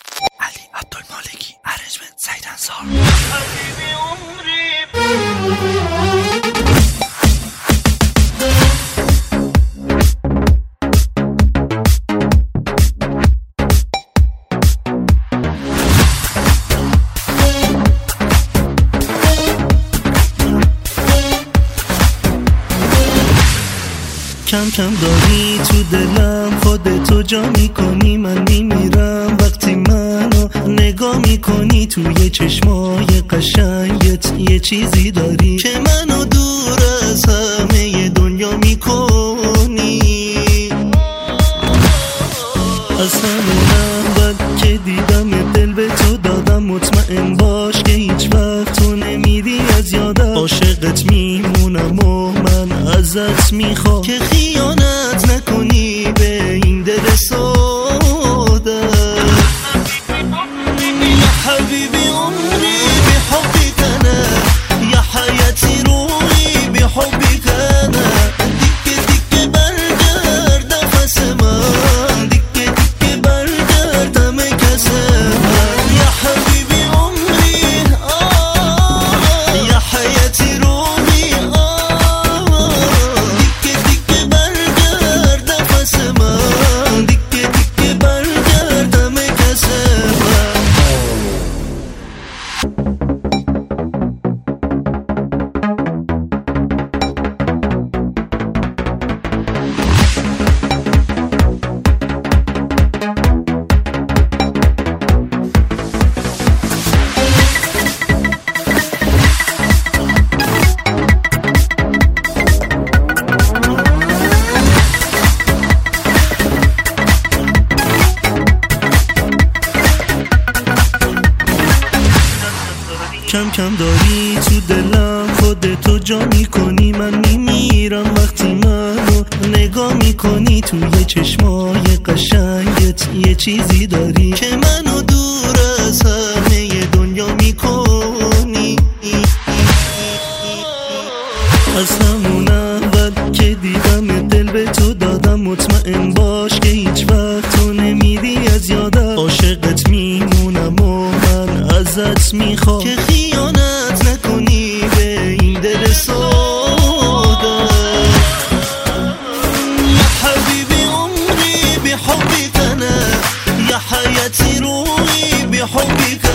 علی عبدالمالکی، ارنجمنت سعید انصار. حبیبی عمری کم کم داری تو دلم، خودتو جا میکنی، من میمیرم وقتی منو نگاه میکنی. توی چشمای قشنگت یه چیزی داری که منو دور از همه دنیا میکنی. از همون اول که دیدم دل به تو دادم، مطمئن باش که هیچ وقت تو نمیری از یادم. عاشقت میمونم و من ازت میخوام که خیانت نکنی به این دل ساده. یا حبیبی عمری بحبك انا، یا حیاتی روحی بحبك انا. دیگه دیگه برگرد نفس من، دیگه دیگه برگرد همه کس من. یا حبیبی عمری یا حیاتی روحی دیگه دیگه برگرد نفس من، دیگه دیگه برگرد همه کس من. کم کم داری تو دلم، خودتو جا میکنی، من میمیرم وقتی منو نگاه میکنی. توی چشمای قشنگت یه چیزی داری که منو دور از همه دنیا میکنی. از همون اول که دیدم دل به تو دادم، مطمئن باش که هیچ وقت تو نمیری از یادم. عاشقت میمونم و من ازت میخوام که خیانت نکنی به این دل ساده. یا حبیبی عمری بحبك انا، یا حیاتی روحی بحبك